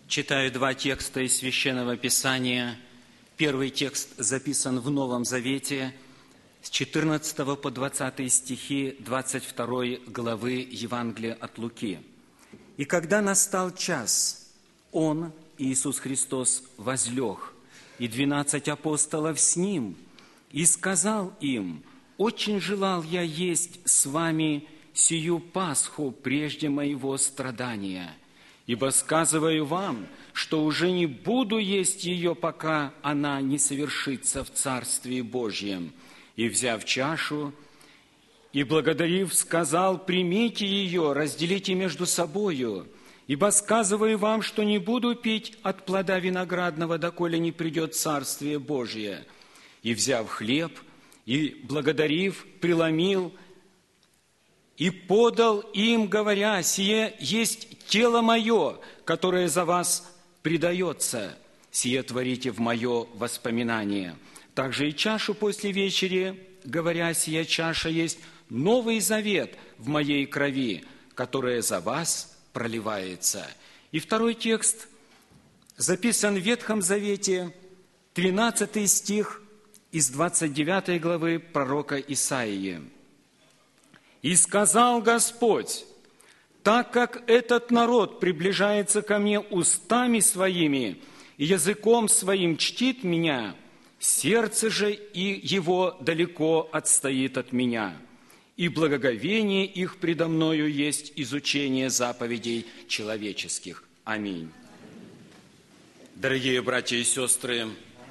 Читаю два текста из Священного Писания. Первый текст записан в Новом Завете с 14 по 20 стихи 22 главы Евангелия от Луки. «И когда настал час, Он, Иисус Христос, возлег, и 12 апостолов с Ним, и сказал им: очень желал я есть с вами сию Пасху прежде моего страдания. Ибо сказываю вам, что уже не буду есть ее, пока она не совершится в Царстве Божьем. И, взяв чашу, и благодарив, сказал: примите ее, разделите между собою. Ибо сказываю вам, что не буду пить от плода виноградного, доколе не придет Царствие Божие. И, взяв хлеб, и благодарив, преломил, и подал им, говоря: сие есть тело мое, которое за вас предается, сие творите в мое воспоминание. Также и чашу после вечери, говоря: сия чаша есть новый завет в моей крови, которая за вас проливается». И второй текст записан в Ветхом Завете, 13 стих из 29 главы пророка Исаии. «И сказал Господь: так как этот народ приближается ко мне устами своими и языком своим чтит меня, сердце же и его далеко отстоит от меня, и благоговение их предо мною есть изучение заповедей человеческих». Аминь. Дорогие братья и сестры,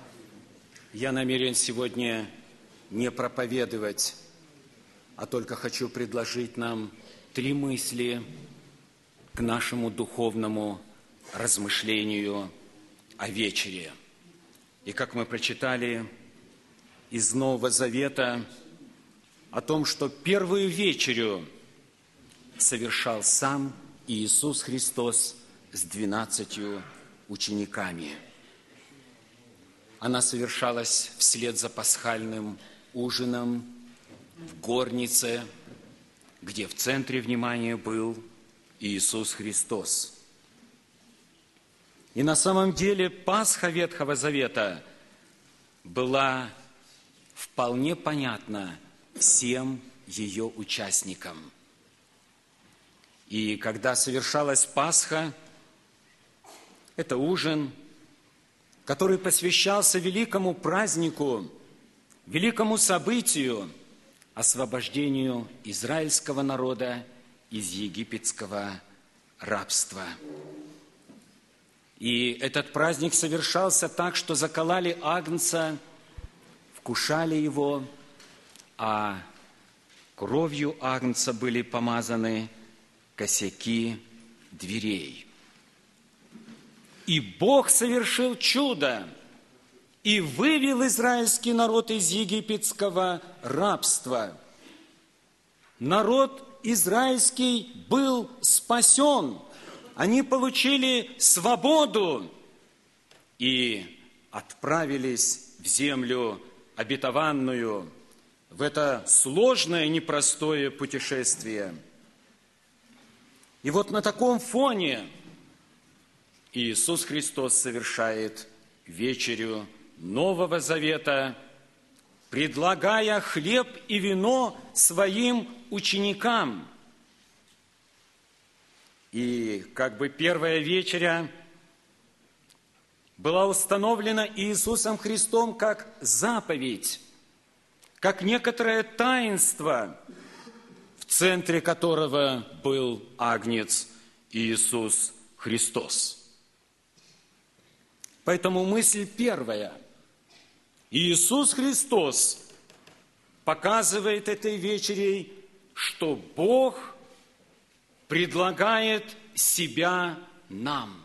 я намерен сегодня не проповедовать, а только хочу предложить нам 3 мысли к нашему духовному размышлению о вечере. И как мы прочитали из Нового Завета о том, что первую вечерю совершал сам Иисус Христос с 12 учениками. Она совершалась вслед за пасхальным ужином в горнице, где в центре внимания был Иисус Христос. И на самом деле Пасха Ветхого Завета была вполне понятна всем ее участникам. И когда совершалась Пасха, это ужин, который посвящался великому празднику, великому событию, освобождению израильского народа из египетского рабства. И этот праздник совершался так, что закололи агнца, вкушали его, а кровью агнца были помазаны косяки дверей. И Бог совершил чудо и вывел израильский народ из египетского рабства. Народ израильский был спасен. Они получили свободу и отправились в землю обетованную, в это сложное, непростое путешествие. И вот на таком фоне Иисус Христос совершает вечерю Нового Завета, предлагая хлеб и вино своим ученикам. И как бы первая вечеря была установлена Иисусом Христом как заповедь, как некоторое таинство, в центре которого был агнец Иисус Христос. Поэтому мысль первая. Иисус Христос показывает этой вечерей, что Бог предлагает себя нам.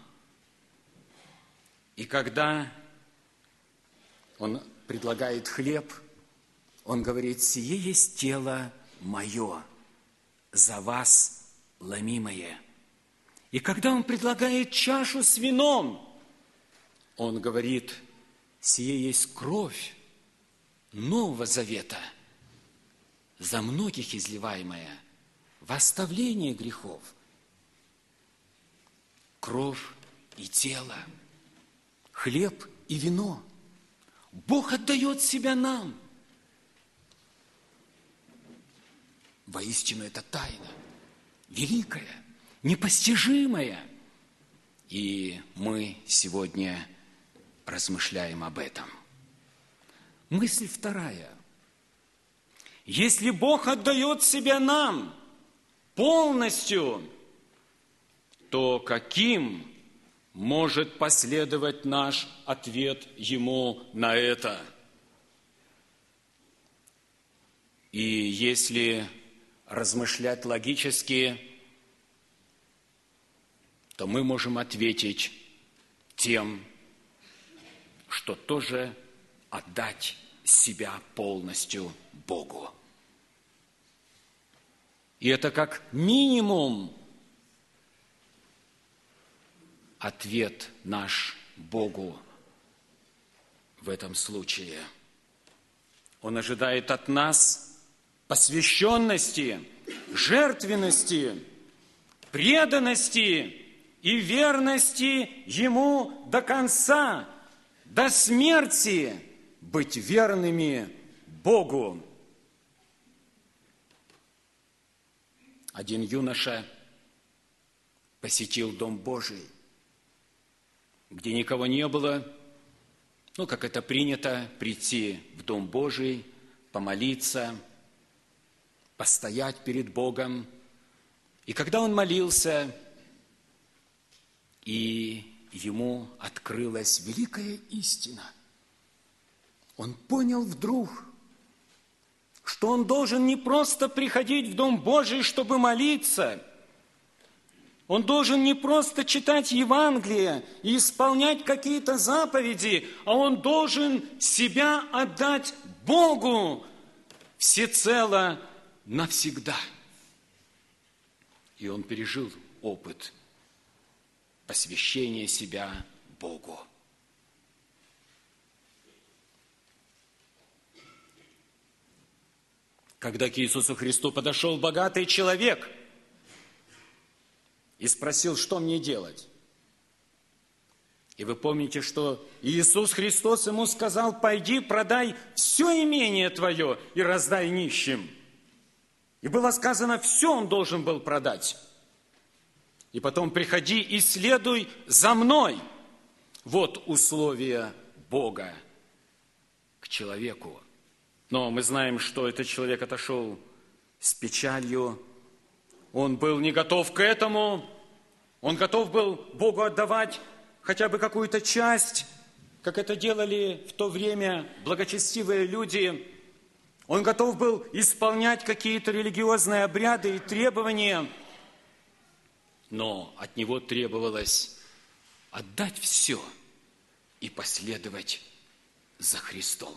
И когда Он предлагает хлеб, Он говорит: сие есть тело мое, за вас ломимое. И когда Он предлагает чашу с вином, Он говорит: сие есть кровь Нового Завета, за многих изливаемая во оставление грехов. Кровь и тело, хлеб и вино. Бог отдает себя нам. Воистину, это тайна, великая, непостижимая. И мы сегодня размышляем об этом. Мысль вторая. Если Бог отдает себя нам полностью, то каким может последовать наш ответ Ему на это? И если размышлять логически, то мы можем ответить тем, что тоже отдать себя полностью Богу. И это как минимум ответ наш Богу в этом случае. Он ожидает от нас посвященности, жертвенности, преданности и верности Ему до конца, до смерти, быть верными Богу. Один юноша посетил Дом Божий, где никого не было, как это принято, прийти в Дом Божий, помолиться, постоять перед Богом. И когда он молился, и ему открылась великая истина, он понял вдруг, что он должен не просто приходить в Дом Божий, чтобы молиться. Он должен не просто читать Евангелие и исполнять какие-то заповеди, а он должен себя отдать Богу всецело навсегда. И он пережил опыт посвящения себя Богу. Когда к Иисусу Христу подошел богатый человек и спросил, что мне делать? И вы помните, что Иисус Христос ему сказал: пойди, продай все имение твое и раздай нищим. И было сказано, все он должен был продать. И потом приходи и следуй за мной. Вот условия Бога к человеку. Но мы знаем, что этот человек отошел с печалью. Он был не готов к этому. Он готов был Богу отдавать хотя бы какую-то часть, как это делали в то время благочестивые люди. Он готов был исполнять какие-то религиозные обряды и требования. Но от него требовалось отдать все и последовать за Христом.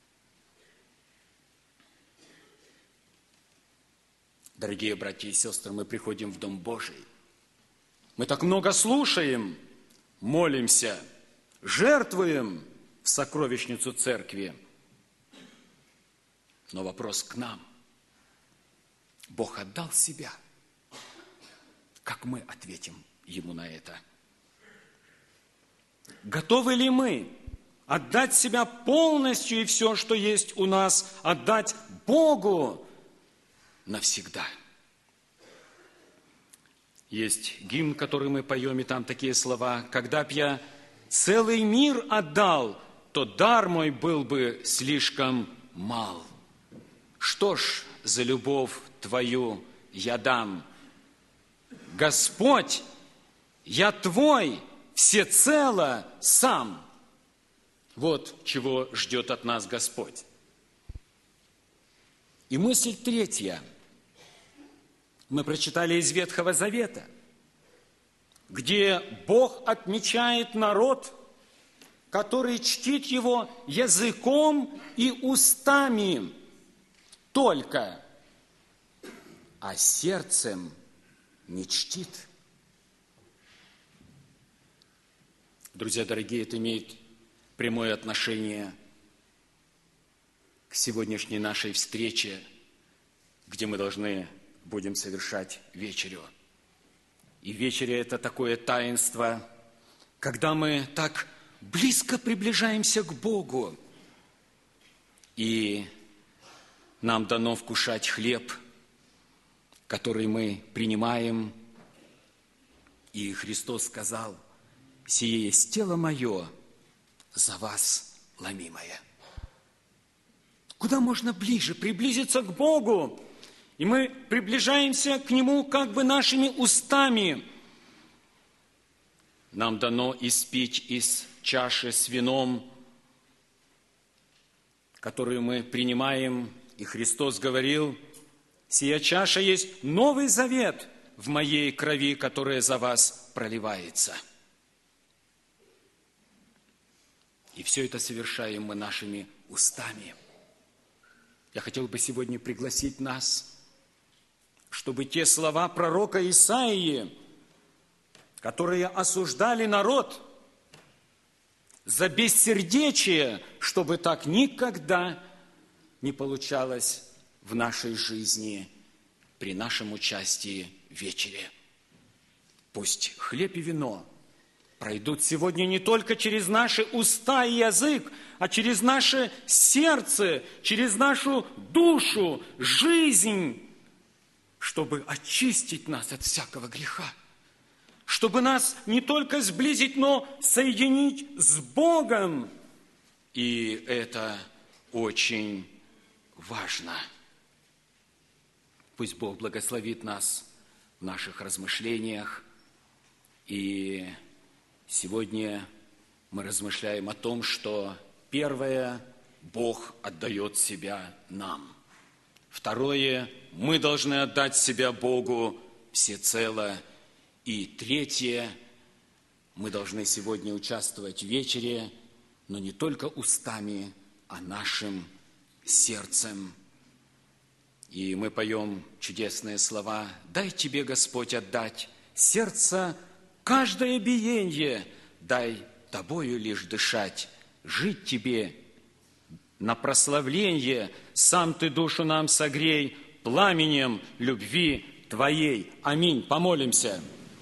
Дорогие братья и сестры, мы приходим в Дом Божий. Мы так много слушаем, молимся, жертвуем в сокровищницу церкви. Но вопрос к нам. Бог отдал себя. Как мы ответим Ему на это? Готовы ли мы отдать себя полностью и все, что есть у нас, отдать Богу навсегда? Есть гимн, который мы поем, и там такие слова: «Когда б я целый мир отдал, то дар мой был бы слишком мал. Что ж за любовь Твою я дам? Господь, я Твой всецело сам». Вот чего ждет от нас Господь. И мысль третья. Мы прочитали из Ветхого Завета, где Бог отмечает народ, который чтит Его языком и устами только, а сердцем не чтит. Друзья дорогие, это имеет прямое отношение к сегодняшней нашей встрече, где мы будем совершать вечерю. И вечеря – это такое таинство, когда мы так близко приближаемся к Богу, и нам дано вкушать хлеб, который мы принимаем, и Христос сказал: «Сие есть тело мое, за вас ломимое». Куда можно ближе приблизиться к Богу? И мы приближаемся к Нему как бы нашими устами. Нам дано испить из чаши с вином, которую мы принимаем, и Христос говорил: «Сия чаша есть новый завет в моей крови, которая за вас проливается». И все это совершаем мы нашими устами. Я хотел бы сегодня пригласить нас, чтобы те слова пророка Исаии, которые осуждали народ за бессердечие, чтобы так никогда не получалось в нашей жизни при нашем участии в вечере. Пусть хлеб и вино пройдут сегодня не только через наши уста и язык, а через наше сердце, через нашу душу, жизнь, чтобы очистить нас от всякого греха, чтобы нас не только сблизить, но соединить с Богом. И это очень важно. Пусть Бог благословит нас в наших размышлениях. И сегодня мы размышляем о том, что первое, Бог отдает себя нам. Второе, мы должны отдать себя Богу всецело. И третье, мы должны сегодня участвовать в вечере, но не только устами, а нашим сердцем. И мы поем чудесные слова: «Дай тебе, Господь, отдать сердце каждое биение, дай тобою лишь дышать, жить тебе на прославление, сам ты душу нам согрей пламенем любви твоей». Аминь. Помолимся.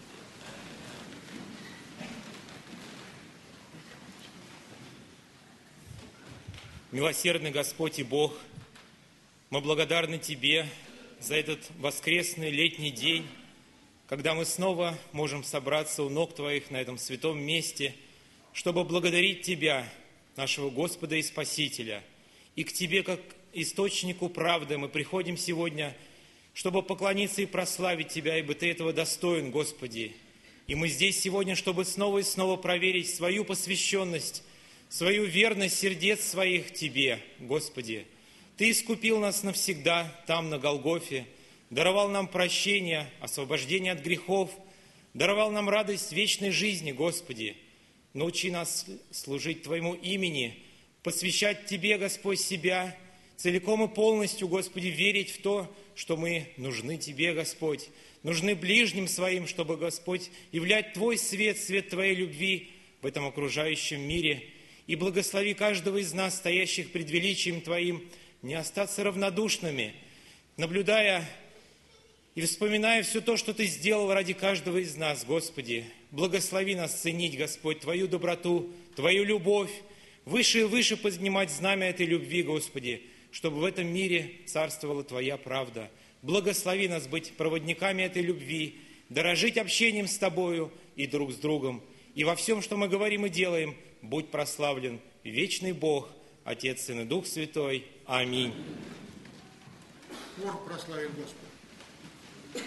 Милосердный Господь и Бог, мы благодарны Тебе за этот воскресный летний день, когда мы снова можем собраться у ног Твоих на этом святом месте, чтобы благодарить Тебя, нашего Господа и Спасителя. И к Тебе, как источнику правды, мы приходим сегодня, чтобы поклониться и прославить Тебя, ибо Ты этого достоин, Господи. И мы здесь сегодня, чтобы снова и снова проверить свою посвященность, свою верность сердец своих Тебе, Господи. Ты искупил нас навсегда там, на Голгофе, даровал нам прощение, освобождение от грехов, даровал нам радость вечной жизни, Господи. Научи нас служить Твоему имени, посвящать Тебе, Господь, себя, целиком и полностью, Господи, верить в то, что мы нужны Тебе, Господь, нужны ближним своим, чтобы, Господь, являть Твой свет, свет Твоей любви в этом окружающем мире. И благослови каждого из нас, стоящих пред величием Твоим, не остаться равнодушными, наблюдая и вспоминая все то, что Ты сделал ради каждого из нас, Господи. Благослови нас ценить, Господь, Твою доброту, Твою любовь, выше и выше поднимать знамя этой любви, Господи, чтобы в этом мире царствовала Твоя правда. Благослови нас быть проводниками этой любви, дорожить общением с Тобою и друг с другом. И во всем, что мы говорим и делаем, будь прославлен вечный Бог, Отец, Сын и Дух Святой. Аминь. Хор прославим Господа.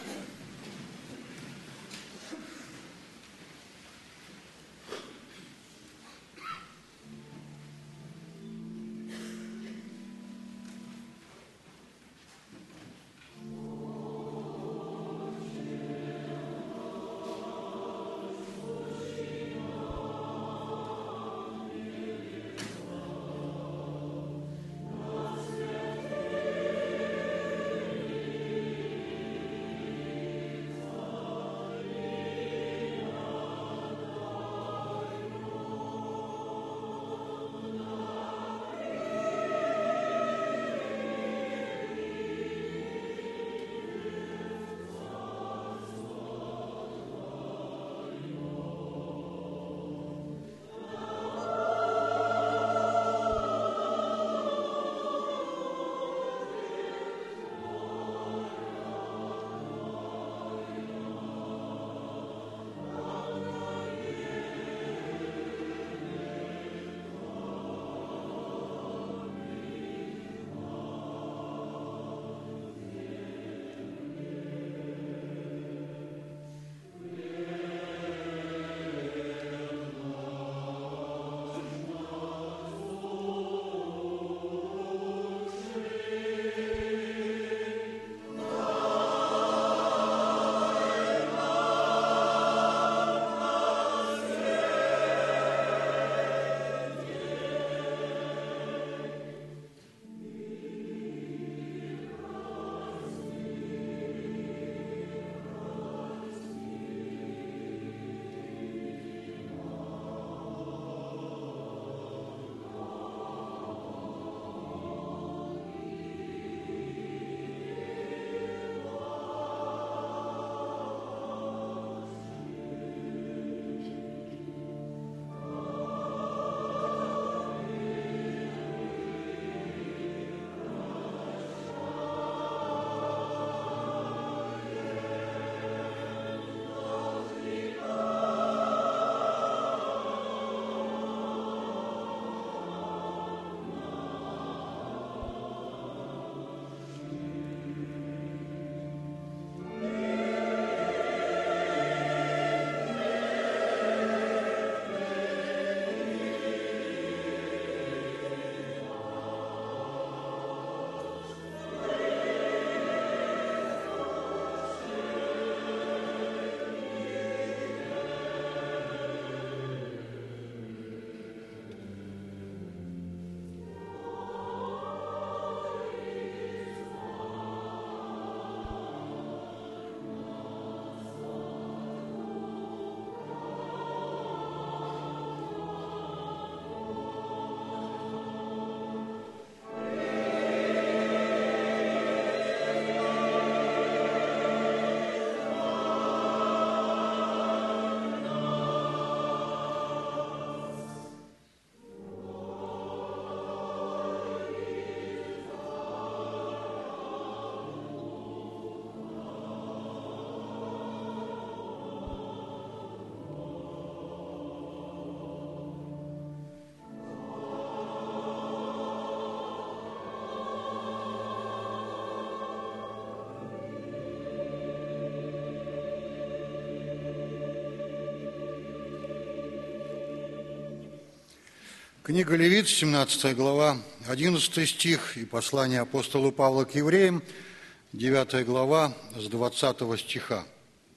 Книга Левит, 17 глава, 11 стих, и послание апостола Павла к евреям, 9 глава, с 20 стиха.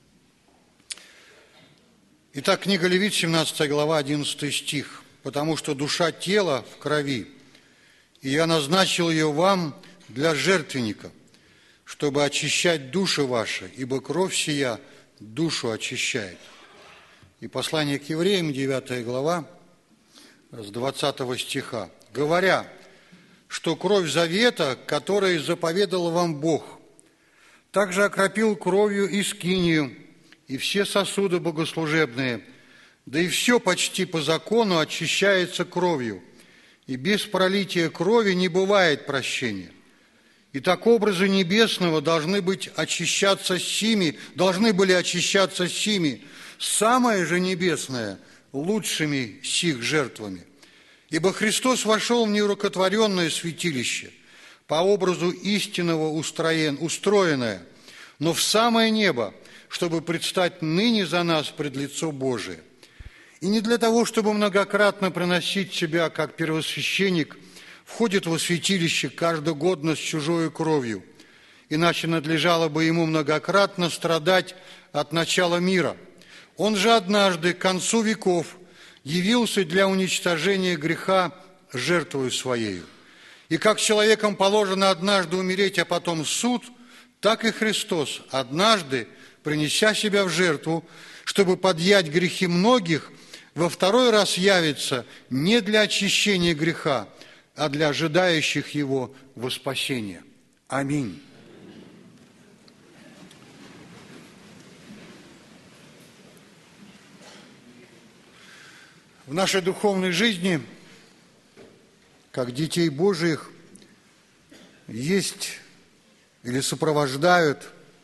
Итак, книга Левит, 17 глава, 11 стих. «Потому что душа тела в крови, и я назначил ее вам для жертвенника, чтобы очищать души ваши, ибо кровь сия душу очищает». И послание к евреям, 9 глава, с 20 стиха. «Говоря, что кровь завета, который заповедал вам Бог, также окропил кровью и скинию, и все сосуды богослужебные, да и все почти по закону очищается кровью, и без пролития крови не бывает прощения. Итак, образы небесного должны были очищаться сими, самое же небесное лучшими сих жертвами. Ибо Христос вошел в неурокотворенное святилище, по образу истинного устроенное, но в самое небо, чтобы предстать ныне за нас пред лицо Божие. И не для того, чтобы многократно приносить себя, как первосвященник, входит во святилище каждогодно с чужою кровью, иначе надлежало бы ему многократно страдать от начала мира. Он же однажды, к концу веков, явился для уничтожения греха жертвою своею. И как человеком положено однажды умереть, а потом суд, так и Христос однажды, принеся себя в жертву, чтобы подъять грехи многих, во второй раз явится не для очищения греха, а для ожидающих его во спасение. Аминь. В нашей духовной жизни, как детей Божиих, есть или сопровождают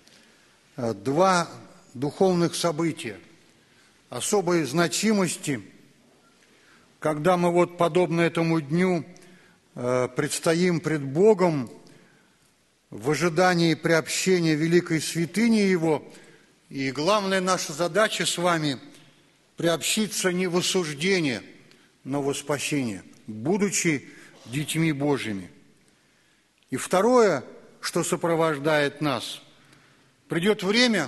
два духовных события особой значимости, когда мы подобно этому дню предстоим пред Богом в ожидании приобщения великой святыни Его, и главная наша задача с вами – приобщиться не в осуждение, но во спасение, будучи детьми Божьими. И второе, что сопровождает нас, придет время,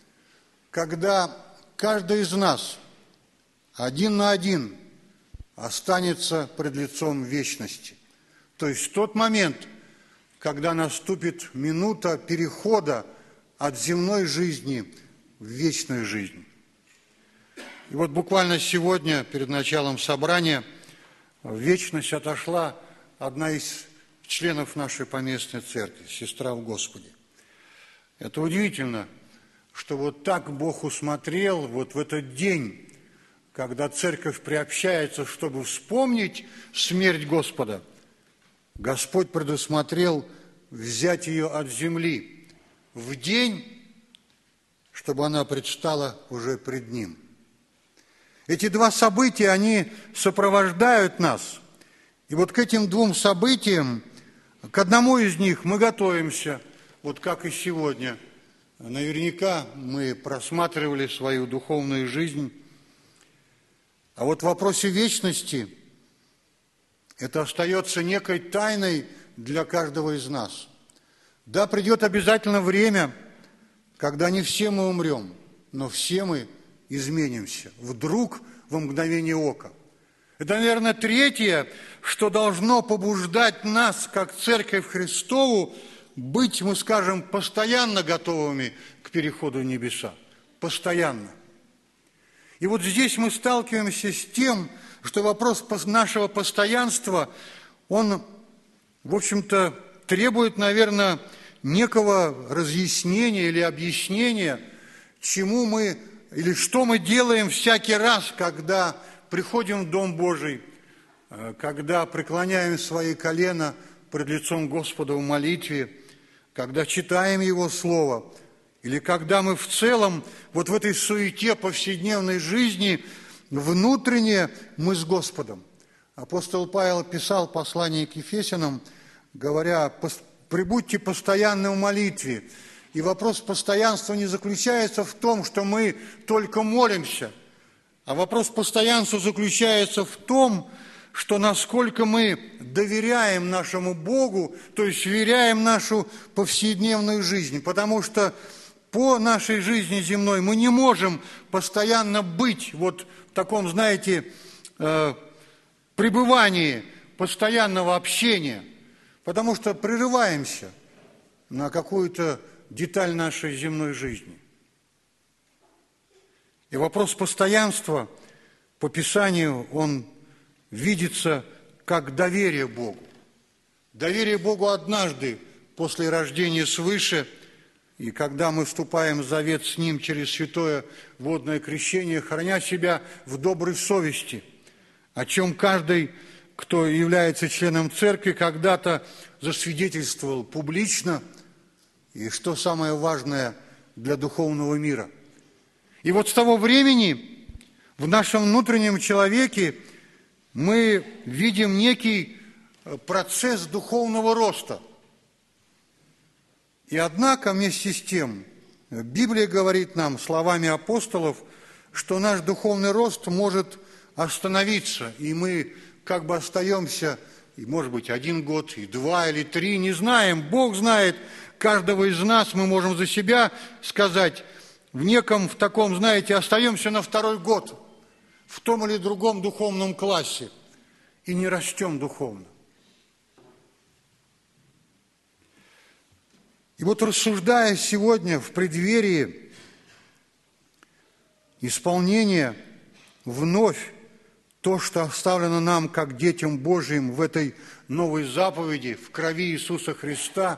когда каждый из нас один на один останется пред лицом вечности. То есть в тот момент, когда наступит минута перехода от земной жизни в вечную жизнь. И буквально сегодня, перед началом собрания, в вечность отошла одна из членов нашей поместной церкви, сестра в Господе. Это удивительно, что так Бог усмотрел в этот день, когда церковь приобщается, чтобы вспомнить смерть Господа, Господь предусмотрел взять ее от земли в день, чтобы она предстала уже пред Ним. Эти два события, они сопровождают нас. И к этим двум событиям, к одному из них мы готовимся, как и сегодня. Наверняка мы просматривали свою духовную жизнь. А в вопросе вечности это остается некой тайной для каждого из нас. Да, придет обязательно время, когда не все мы умрем, но все мы изменимся. Вдруг, во мгновение ока. Это, наверное, третье, что должно побуждать нас, как Церковь Христову, быть, мы скажем, постоянно готовыми к переходу в небеса. Постоянно. И здесь мы сталкиваемся с тем, что вопрос нашего постоянства, он, в общем-то, требует, наверное, некого разъяснения или объяснения, чему мы или что мы делаем всякий раз, когда приходим в Дом Божий, когда преклоняем свои колена пред лицом Господа в молитве, когда читаем Его Слово, или когда мы в целом в этой суете повседневной жизни внутренне мы с Господом. Апостол Павел писал послание к Ефесянам, говоря: «Пребудьте постоянно в молитве». И вопрос постоянства не заключается в том, что мы только молимся, а вопрос постоянства заключается в том, что насколько мы доверяем нашему Богу, то есть веряем нашу повседневную жизнь, потому что по нашей жизни земной мы не можем постоянно быть вот в таком, знаете, пребывании постоянного общения, потому что прерываемся на какую-то деталь нашей земной жизни. И вопрос постоянства по Писанию, он видится как доверие Богу. Доверие Богу однажды после рождения свыше, и когда мы вступаем в завет с Ним через святое водное крещение, храня себя в доброй совести, о чем каждый, кто является членом церкви, когда-то засвидетельствовал публично, и что самое важное для духовного мира. И вот с того времени в нашем внутреннем человеке мы видим некий процесс духовного роста. И однако вместе с тем Библия говорит нам словами апостолов, что наш духовный рост может остановиться, и мы как бы остаемся, и, может быть, 1 год, и 2, или 3, не знаем. Бог знает каждого из нас, мы можем за себя сказать, в таком, знаете, остаемся на 2-й год в том или другом духовном классе и не растем духовно. И вот рассуждая сегодня в преддверии исполнения вновь то, что оставлено нам как детям Божьим в этой новой заповеди, в крови Иисуса Христа,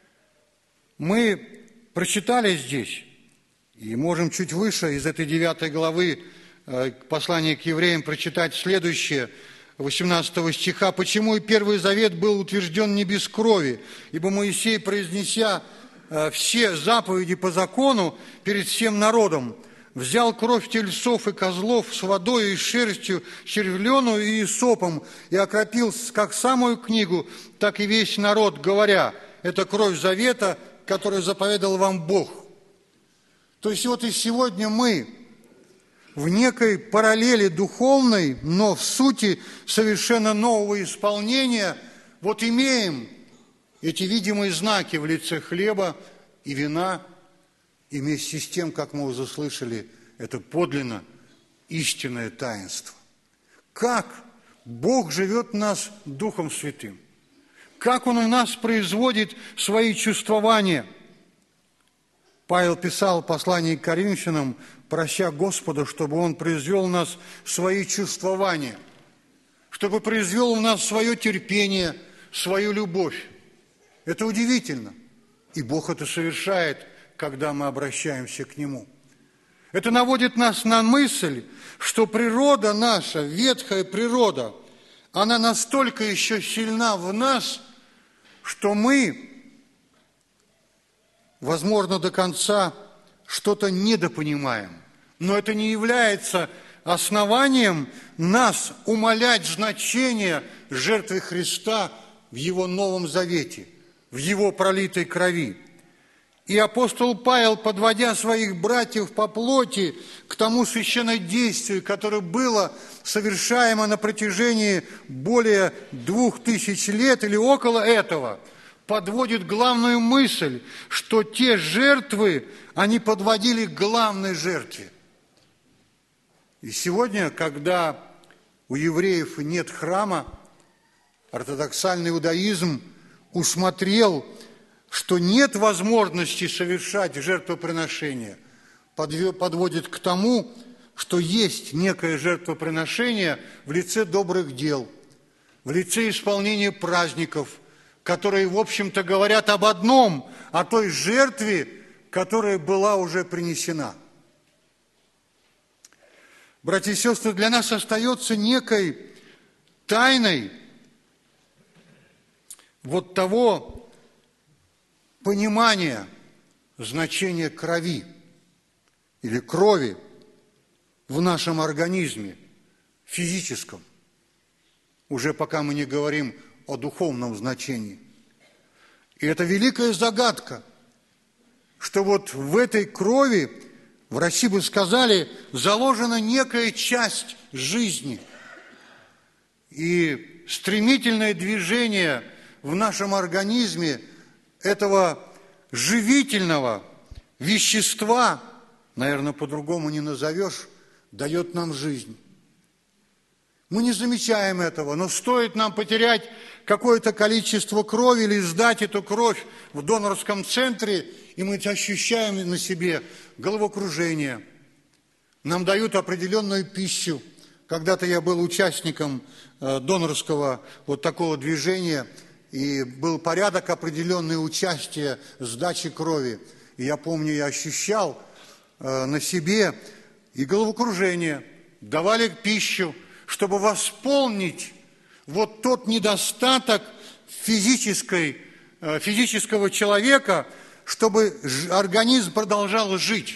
мы прочитали здесь, и можем чуть выше из этой 9 главы послания к евреям прочитать следующее, 18 стиха. «Почему и Первый Завет был утвержден не без крови? Ибо Моисей, произнеся все заповеди по закону перед всем народом, взял кровь тельцов и козлов с водой и шерстью червленую и исопом и окропил как самую книгу, так и весь народ, говоря, это кровь завета, которую заповедал вам Бог». То есть вот и сегодня мы в некой параллели духовной, но в сути совершенно нового исполнения, вот имеем эти видимые знаки в лице хлеба и вина, и вместе с тем, как мы уже слышали, это подлинно истинное таинство. Как Бог живет в нас Духом Святым, как Он у нас производит свои чувствования. Павел писал в послании к Коринфянам, прося Господа, чтобы Он произвел в нас свои чувствования, чтобы произвел в нас свое терпение, свою любовь. Это удивительно. И Бог это совершает, когда мы обращаемся к Нему. Это наводит нас на мысль, что природа наша, ветхая природа, она настолько еще сильна в нас, что мы, возможно, до конца что-то недопонимаем. Но это не является основанием нас умалять значение жертвы Христа в Его Новом Завете, в Его пролитой крови. И апостол Павел, подводя своих братьев по плоти к тому священнодействию, которое было совершаемо на протяжении более 2000 лет или около этого, подводит главную мысль, что те жертвы, они подводили к главной жертве. И сегодня, когда у евреев нет храма, ортодоксальный иудаизм усмотрел, что нет возможности совершать жертвоприношение, подводит к тому, что есть некое жертвоприношение в лице добрых дел, в лице исполнения праздников, которые, в общем-то, говорят об одном, о той жертве, которая была уже принесена. Братья и сестры, для нас остается некой тайной вот того понимания значения крови или крови в нашем организме, физическом, уже пока мы не говорим о духовном значении. И это великая загадка, что вот в этой крови, врачи бы сказали, заложена некая часть жизни. и стремительное движение в нашем организме этого живительного вещества, наверное, по-другому не назовешь, дает нам жизнь. Мы не замечаем этого, но стоит нам потерять какое-то количество крови или сдать эту кровь в донорском центре, и мы ощущаем на себе головокружение. Нам дают определенную пищу. Когда-то я был участником донорского вот такого движения, и был порядок определенный участия в сдаче крови. И я помню, я ощущал на себе и головокружение. Давали пищу, чтобы восполнить вот тот недостаток физического человека, чтобы организм продолжал жить.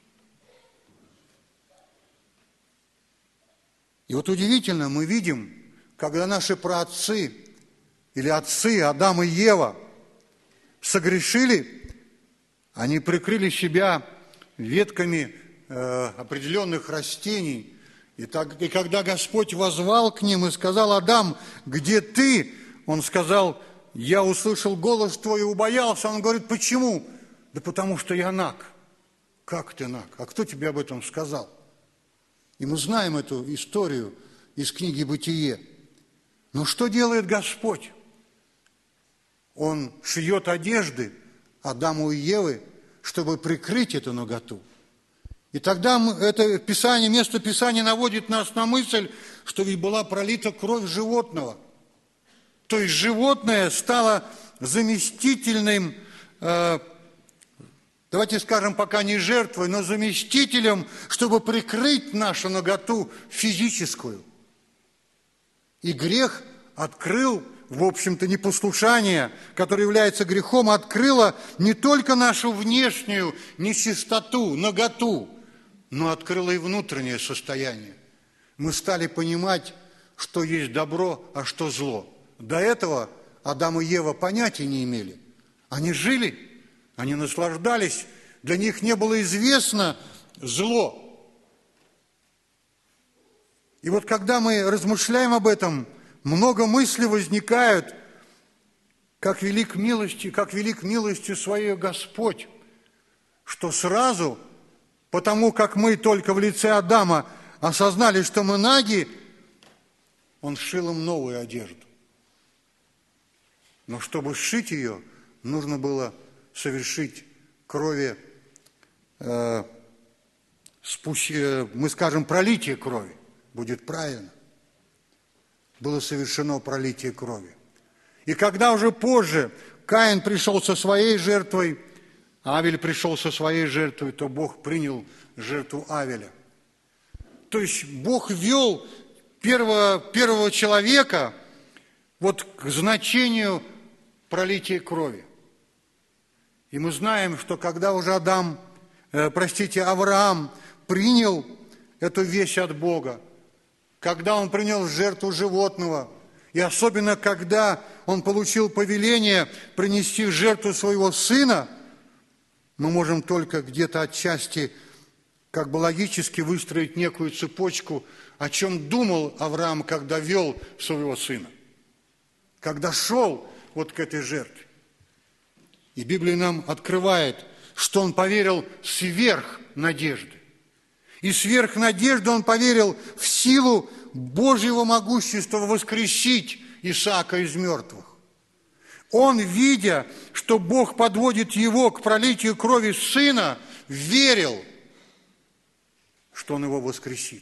И вот удивительно, мы видим, когда наши праотцы или отцы, Адам и Ева, согрешили, они прикрыли себя ветками определенных растений. И когда Господь воззвал к ним и сказал: Адам, где ты? Он сказал: я услышал голос твой и убоялся. Он говорит: почему? Да потому что я наг. Как ты наг? А кто тебе об этом сказал? И мы знаем эту историю из книги «Бытие». Но что делает Господь? Он шьет одежды Адаму и Еве, чтобы прикрыть эту наготу. И тогда это Писание, место Писания наводит нас на мысль, что ведь была пролита кровь животного. То есть животное стало заместительным, давайте скажем, пока не жертвой, но заместителем, чтобы прикрыть нашу наготу физическую. И грех открыл, в общем-то, непослушание, которое является грехом, открыло не только нашу внешнюю нечистоту, наготу, но открыло и внутреннее состояние. Мы стали понимать, что есть добро, а что зло. До этого Адам и Ева понятия не имели. Они жили, они наслаждались, для них не было известно зло. И вот когда мы размышляем об этом, много мыслей возникают, как велик милостью своей Господь, что сразу, потому как мы только в лице Адама осознали, что мы наги, Он сшил им новую одежду. Но чтобы сшить ее, нужно было совершить крови, мы скажем, пролитие крови, будет правильно. Было совершено пролитие крови. И когда уже позже Каин пришел со своей жертвой, Авель пришел со своей жертвой, то Бог принял жертву Авеля. То есть Бог ввел первого человека вот к значению пролития крови. И мы знаем, что когда уже Авраам принял эту вещь от Бога, когда он принял жертву животного, и особенно когда он получил повеление принести в жертву своего сына, мы можем только где-то отчасти как бы логически выстроить некую цепочку, о чем думал Авраам, когда вел своего сына, когда шел вот к этой жертве. И Библия нам открывает, что он поверил сверх надежды. И сверх надежды он поверил в силу Божьего могущества воскресить Исаака из мертвых. Он, видя, что Бог подводит его к пролитию крови сына, верил, что он его воскресит.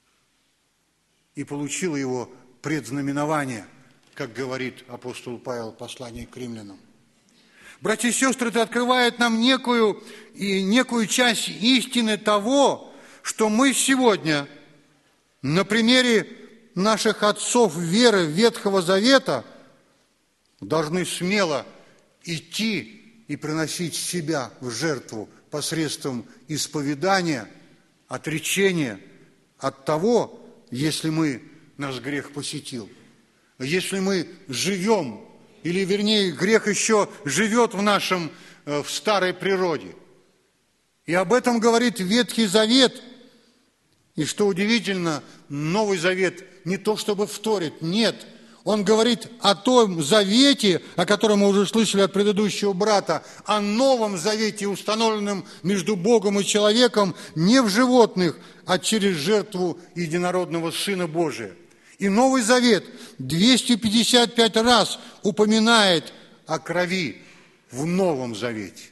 И получил его предзнаменование, как говорит апостол Павел в послании к римлянам. Братья и сестры, это открывает нам некую часть истины того, что мы сегодня на примере наших отцов веры Ветхого Завета должны смело идти и приносить себя в жертву посредством исповедания, отречения от того, если нас грех посетил. Если мы живем, или вернее грех еще живет в старой природе. И об этом говорит Ветхий Завет. И что удивительно, Новый Завет не то чтобы вторит, нет. Он говорит о том завете, о котором мы уже слышали от предыдущего брата, о новом завете, установленном между Богом и человеком не в животных, а через жертву единородного Сына Божия. И Новый Завет 255 раз упоминает о крови в Новом Завете.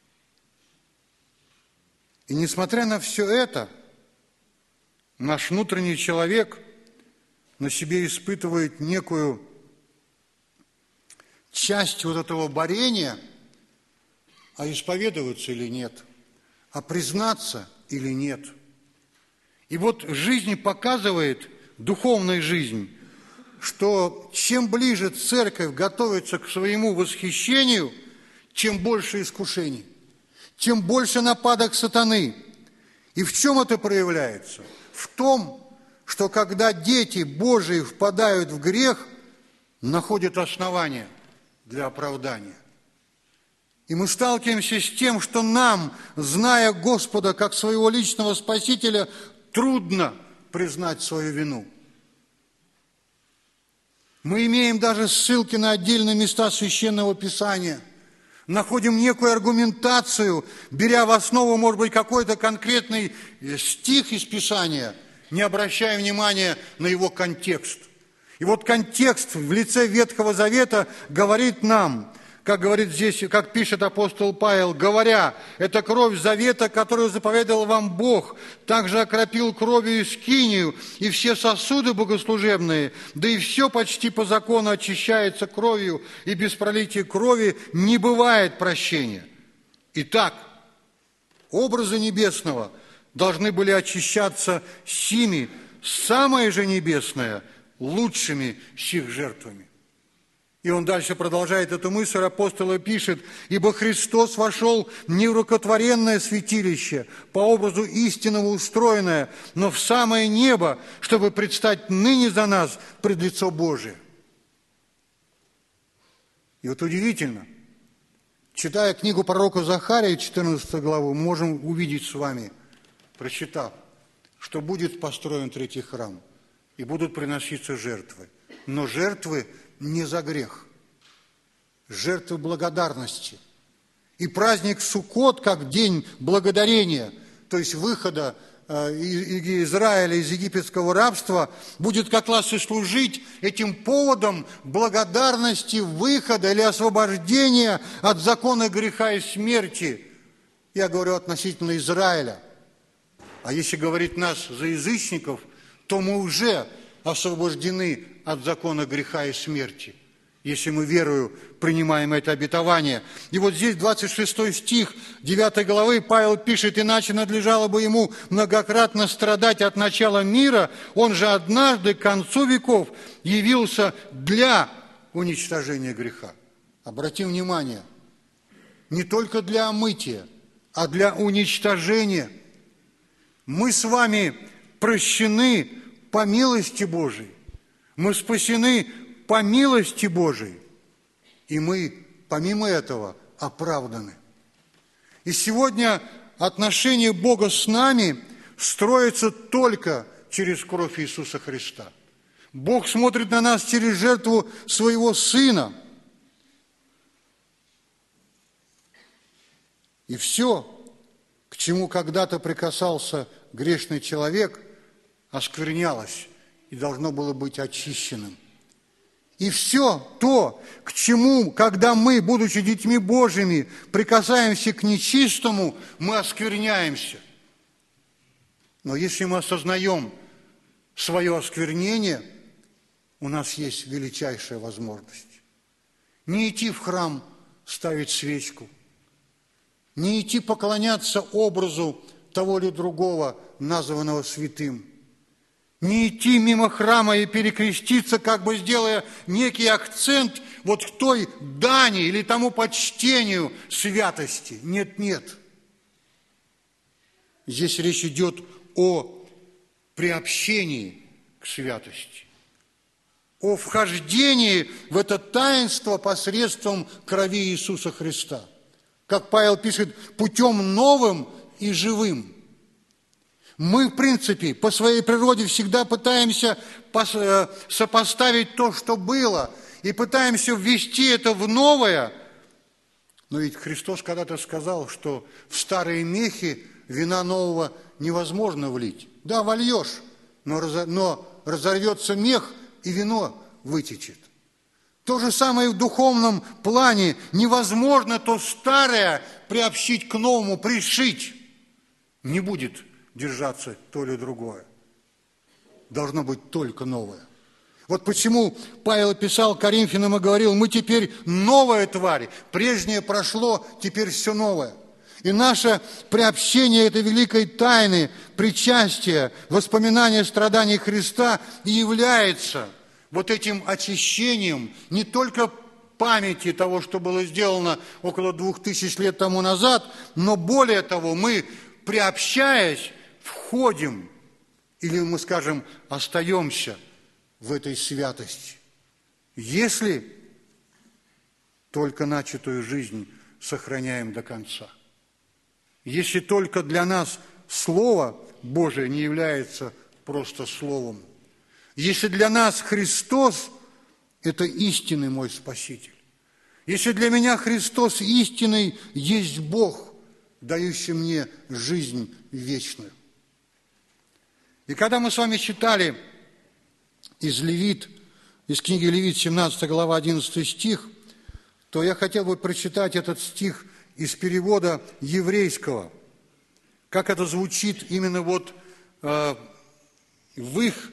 И несмотря на все это, наш внутренний человек на себе испытывает некую часть вот этого борения, а исповедоваться или нет, а признаться или нет. И вот жизнь показывает, духовная жизнь, что чем ближе церковь готовится к своему восхищению, чем больше искушений, чем больше нападок сатаны. И в чем это проявляется? В том, что когда дети Божии впадают в грех, находят основания для оправдания. И мы сталкиваемся с тем, что нам, зная Господа как своего личного Спасителя, трудно признать свою вину. Мы имеем даже ссылки на отдельные места Священного Писания, находим некую аргументацию, беря в основу, может быть, какой-то конкретный стих из Писания, не обращая внимания на его контекст. И вот контекст в лице Ветхого Завета говорит нам, как говорит здесь, как пишет апостол Павел, говоря, это кровь завета, которую заповедал вам Бог, также окропил кровью и скинию, и все сосуды богослужебные, да и все почти по закону очищается кровью, и без пролития крови не бывает прощения. Итак, образы небесного должны были очищаться сими, самое же небесное, лучшими сих жертвами. И он дальше продолжает эту мысль, апостол и пишет, «Ибо Христос вошел не в рукотворенное святилище, по образу истинного устроенное, но в самое небо, чтобы предстать ныне за нас пред лицо Божие». И вот удивительно, читая книгу пророка Захария, 14 главу, мы можем увидеть с вами, прочитав, что будет построен третий храм, и будут приноситься жертвы. Но жертвы не за грех, жертвы благодарности. И праздник Суккот, как день благодарения, то есть выхода Израиля из египетского рабства, будет как раз и служить этим поводом благодарности, выхода или освобождения от закона греха и смерти. Я говорю относительно Израиля. А если говорить нас за язычников, то мы уже освобождены от закона греха и смерти, если мы верою принимаем это обетование. И вот здесь 26 стих 9 главы Павел пишет, «Иначе надлежало бы ему многократно страдать от начала мира, он же однажды к концу веков явился для уничтожения греха». Обратим внимание, не только для омытия, а для уничтожения. Мы с вами прощены по милости Божией. Мы спасены по милости Божией. И мы, помимо этого, оправданы. И сегодня отношение Бога с нами строится только через кровь Иисуса Христа. Бог смотрит на нас через жертву Своего Сына. И все, к чему когда-то прикасался грешный человек, осквернялось и должно было быть очищенным. И все то, к чему, когда мы, будучи детьми Божьими, прикасаемся к нечистому, мы оскверняемся. Но если мы осознаем свое осквернение, у нас есть величайшая возможность. Не идти в храм ставить свечку, не идти поклоняться образу того или другого, названного святым, не идти мимо храма и перекреститься, как бы сделая некий акцент вот к той дани или тому почтению святости. Нет, нет. Здесь речь идет о приобщении к святости, о вхождении в это таинство посредством крови Иисуса Христа. Как Павел пишет, путем новым и живым. Мы, в принципе, по своей природе всегда пытаемся сопоставить то, что было, и пытаемся ввести это в новое. Но ведь Христос когда-то сказал, что в старые мехи вина нового невозможно влить. Да, вольешь, но разорвется мех, и вино вытечет. То же самое и в духовном плане. Невозможно то старое приобщить к новому, пришить. Не будет держаться то или другое. Должно быть только новое. Вот почему Павел писал Коринфянам и говорил: мы теперь новая тварь, прежнее прошло, теперь все новое. И наше приобщение этой великой тайны, причастия, воспоминания страданий Христа и является вот этим очищением не только памяти того, что было сделано около 2000 лет тому назад, но более того, мы, приобщаясь, входим, или мы скажем, остаемся в этой святости, если только начатую жизнь сохраняем до конца. Если только для нас Слово Божие не является просто Словом. Если для нас Христос – это истинный мой Спаситель. Если для меня Христос истинный, есть Бог, дающий мне жизнь вечную. И когда мы с вами читали из книги Левит, 17 глава, 11 стих, то я хотел бы прочитать этот стих из перевода еврейского, как это звучит именно вот в их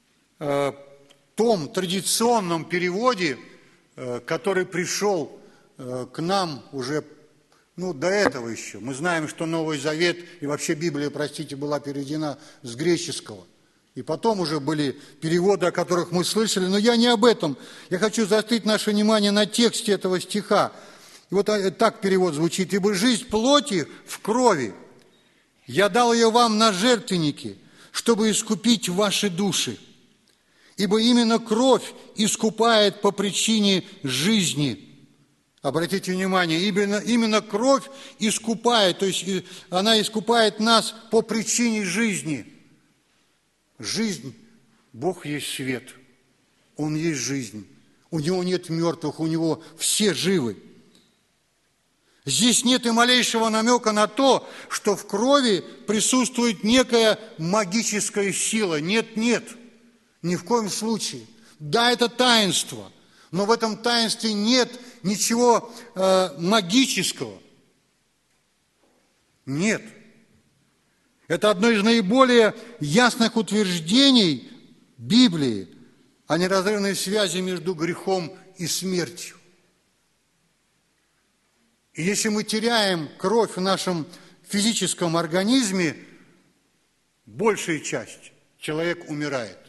том традиционном переводе, который пришел к нам уже, до этого еще. Мы знаем, что Новый Завет и вообще Библия, была переведена с греческого. И потом уже были переводы, о которых мы слышали, но я не об этом. Я хочу заострить наше внимание на тексте этого стиха. И вот так перевод звучит: «Ибо жизнь плоти в крови, я дал ее вам на жертвеннике, чтобы искупить ваши души. Ибо именно кровь искупает по причине жизни». Обратите внимание, именно кровь искупает, то есть она искупает нас по причине жизни. Жизнь, Бог есть свет, Он есть жизнь. У Него нет мертвых, у Него все живы. Здесь нет и малейшего намека на то, что в крови присутствует некая магическая сила. Нет, ни в коем случае. Да, это таинство, но в этом таинстве нет ничего магического. Нет. Это одно из наиболее ясных утверждений Библии о неразрывной связи между грехом и смертью. И если мы теряем кровь в нашем физическом организме, большая часть человек умирает.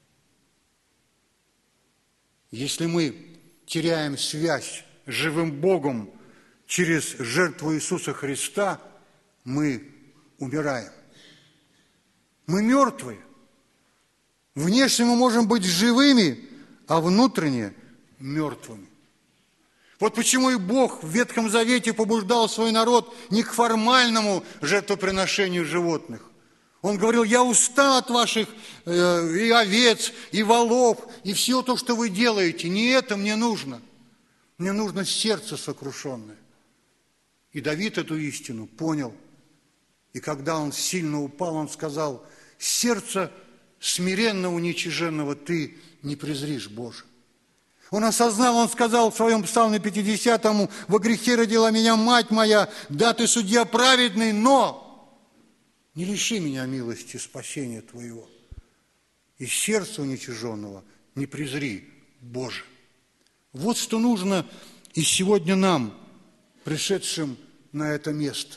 Если мы теряем связь с живым Богом через жертву Иисуса Христа, мы умираем. Мы мертвые. Внешне мы можем быть живыми, а внутренне мертвыми. Вот почему и Бог в Ветхом Завете побуждал свой народ не к формальному жертвоприношению животных. Он говорил: я устал от ваших и овец, и волов, и все то, что вы делаете. Не это мне нужно. Мне нужно сердце сокрушенное. И Давид эту истину понял. И когда он сильно упал, он сказал: сердце смиренного, уничиженного ты не презришь, Боже. Он осознал, он сказал в своем псалме 50: во грехе родила меня мать моя, да, ты судья праведный, но не лиши меня милости спасения Твоего. И сердца уничиженного не презри, Боже. Вот что нужно и сегодня нам, пришедшим на это место.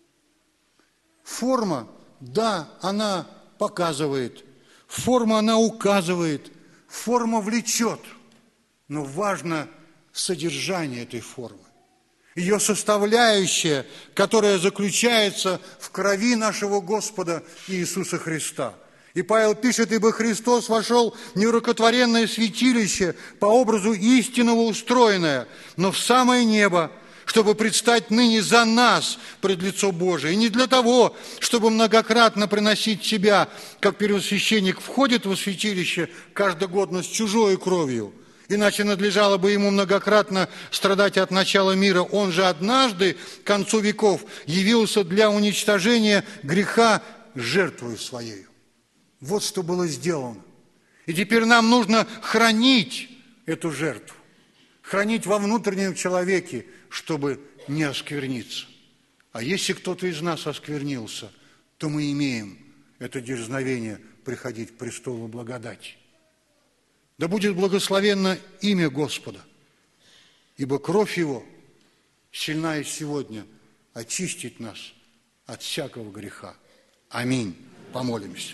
Форма, да, она показывает, форма, она указывает, форма влечет, но важно содержание этой формы. Ее составляющая, которая заключается в крови нашего Господа Иисуса Христа. И Павел пишет: «Ибо Христос вошел в нерукотворенное святилище, по образу истинного устроенное, но в самое небо, чтобы предстать ныне за нас пред лицо Божие. И не для того, чтобы многократно приносить себя, как первосвященник входит в святилище каждогодно с чужой кровью, иначе надлежало бы ему многократно страдать от начала мира. Он же однажды, к концу веков, явился для уничтожения греха жертвою своей. Вот что было сделано. И теперь нам нужно хранить эту жертву, хранить во внутреннем человеке, чтобы не оскверниться. А если кто-то из нас осквернился, то мы имеем это дерзновение приходить к престолу благодати. Да будет благословенно имя Господа, ибо кровь Его сильна и сегодня очистить нас от всякого греха. Аминь. Помолимся.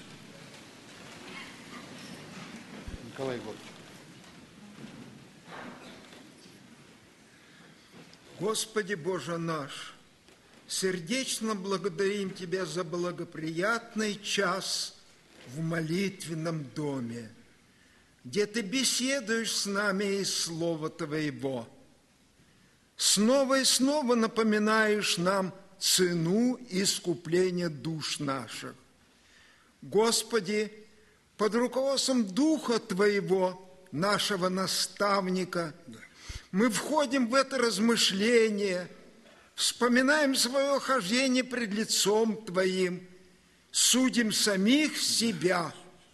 Николай Егорович. Господи Боже наш, сердечно благодарим Тебя за благоприятный час в молитвенном доме, где Ты беседуешь с нами из Слова Твоего. Снова и снова напоминаешь нам цену искупления душ наших. Господи, под руководством Духа Твоего, нашего наставника, мы входим в это размышление, вспоминаем свое хождение пред лицом Твоим, судим самих себя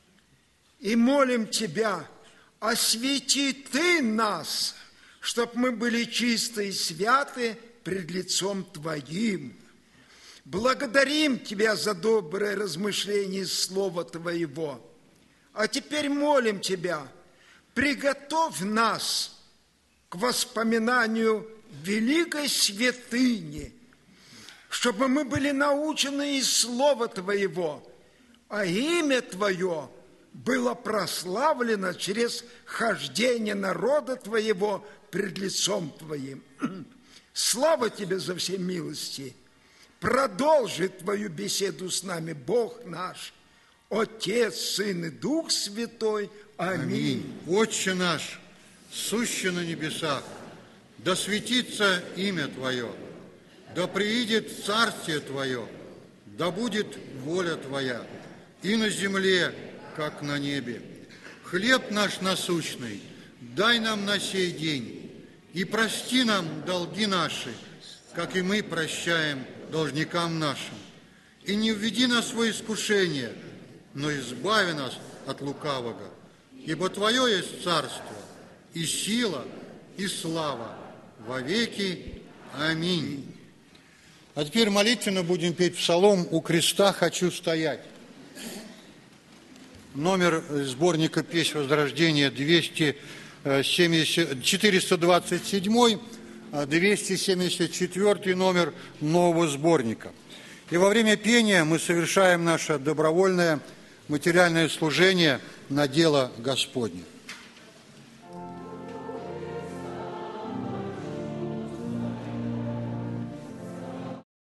и молим Тебя, освети Ты нас, чтоб мы были чисты и святы пред лицом Твоим. Благодарим Тебя за доброе размышление Слова Твоего. А теперь молим Тебя, приготовь нас к воспоминанию великой святыни, чтобы мы были научены из Слова Твоего, а имя Твое было прославлено через хождение народа Твоего пред лицом Твоим. Слава Тебе за все милости! Продолжи Твою беседу с нами, Бог наш, Отец, Сын и Дух Святой. Аминь. Отче наш, сущий на небесах, да светится имя Твое, да приидет Царствие Твое, да будет воля Твоя и на земле, как на небе. Хлеб наш насущный дай нам на сей день, и прости нам долги наши, как и мы прощаем должникам нашим. И не введи нас во искушение, но избави нас от лукавого. Ибо Твое есть царство, и сила, и слава во веки. Аминь. А теперь молитвенно будем петь псалом «У креста хочу стоять». Номер сборника «Песнь Возрождения» 427, 274 номер нового сборника. И во время пения мы совершаем наше добровольное материальное служение на дело Господне.